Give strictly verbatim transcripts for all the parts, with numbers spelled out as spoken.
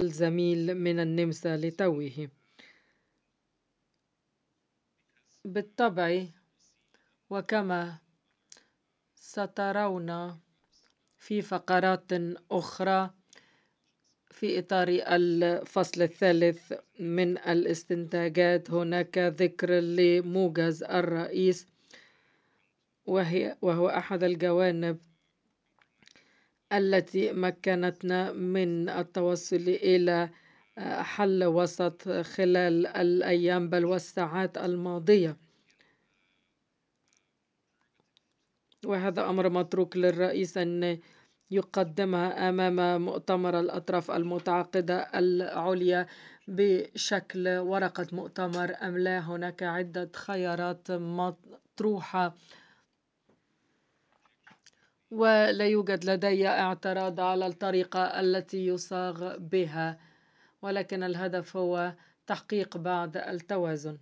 الزميل من النمسا لتوه. بالطبع، وكما سترون في فقرات أخرى في إطار الفصل الثالث من الاستنتاجات، هناك ذكر لموجز الرئيس، وهي وهو أحد الجوانب التي مكنتنا من التوصل إلى حل وسط خلال الأيام بل والساعات الماضية، وهذا أمر متروك للرئيس أن يقدمها أمام مؤتمر الأطراف المتعاقدة العليا بشكل ورقة مؤتمر أم لا. هناك عدة خيارات مطروحة، ولا يوجد لدي اعتراض على الطريقة التي يصاغ بها، ولكن الهدف هو تحقيق بعض التوازن.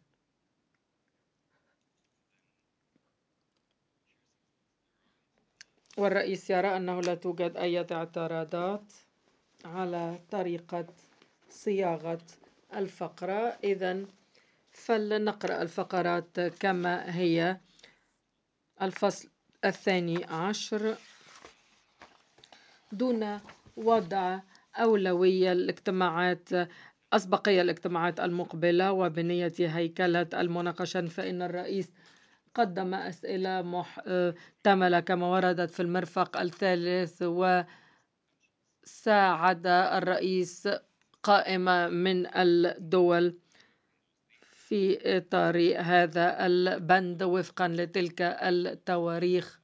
والرئيس يرى أنه لا توجد أي اعتراضات على طريقة صياغة الفقرة، إذن فلنقرأ الفقرات كما هي. الفصل الثاني عشر: دون وضع أولوية الاجتماعات أسبقية الاجتماعات المقبلة وبنية هيكلة المناقشة، فإن الرئيس قدم أسئلة محتملة كما وردت في المرفق الثالث، وساعد الرئيس قائمة من الدول في إطار هذا البند وفقا لتلك التواريخ.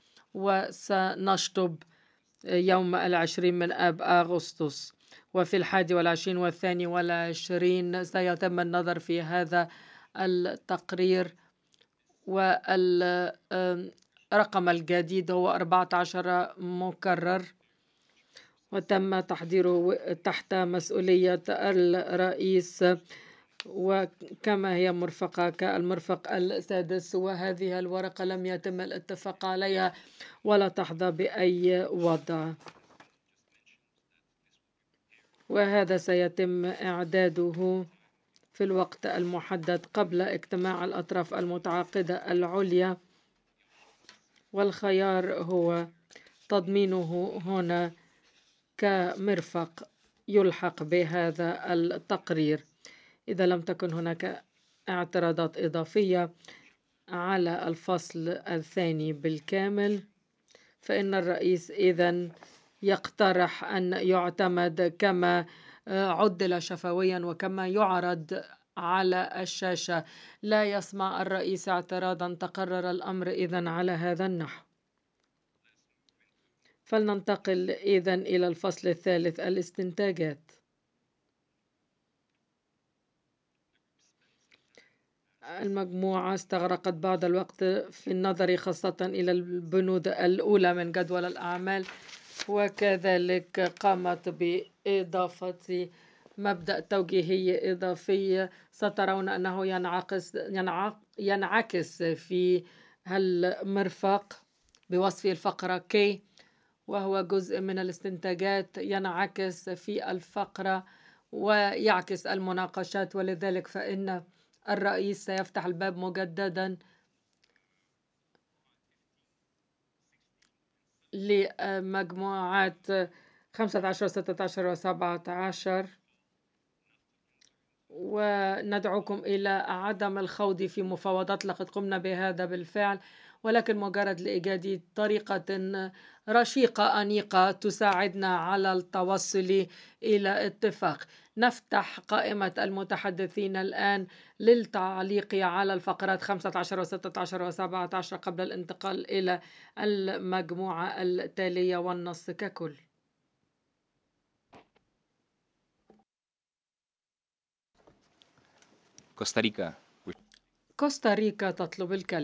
وسنشطب يوم العشرين من آب أغسطس، وفي الحادي والعشرين والثاني والعشرين سيتم النظر في هذا التقرير، والرقم الجديد هو أربعة عشر مكرر، وتم تحضيره تحت مسؤولية الرئيس وكما هي مرفقة كالمرفق السادس. وهذه الورقة لم يتم الاتفاق عليها ولا تحظى بأي وضع، وهذا سيتم إعداده في الوقت المحدد قبل اجتماع الأطراف المتعاقدة العليا، والخيار هو تضمينه هنا كمرفق يلحق بهذا التقرير. إذا لم تكن هناك اعتراضات إضافية على الفصل الثاني بالكامل، فإن الرئيس إذن يقترح أن يعتمد كما عدل شفويا وكما يعرض على الشاشة. لا يسمع الرئيس اعتراضا، تقرر الأمر إذن على هذا النحو. فلننتقل إذن إلى الفصل الثالث: الاستنتاجات. المجموعة استغرقت بعض الوقت في النظر خاصة إلى البنود الأولى من جدول الأعمال، وكذلك قامت بإضافة مبدأ توجيهي إضافي سترون أنه ينعكس ينعكس في المرفق بوصف الفقرة K، وهو جزء من الاستنتاجات ينعكس في الفقرة ويعكس المناقشات، ولذلك فإن الرئيس سيفتح الباب مجددا لمجموعات خمسة عشر ستة عشر وسبعة عشر، وندعوكم إلى عدم الخوض في مفاوضات، لقد قمنا بهذا بالفعل، ولكن مجرد لإيجاد طريقة رشيقة أنيقة تساعدنا على التوصل إلى اتفاق. نفتح قائمة المتحدثين الآن للتعليق على الفقرات خمسة عشر وستة عشر وسبعة عشر قبل الانتقال إلى المجموعة التالية والنص ككل. كوستاريكا. كوستاريكا تطلب الكلمة.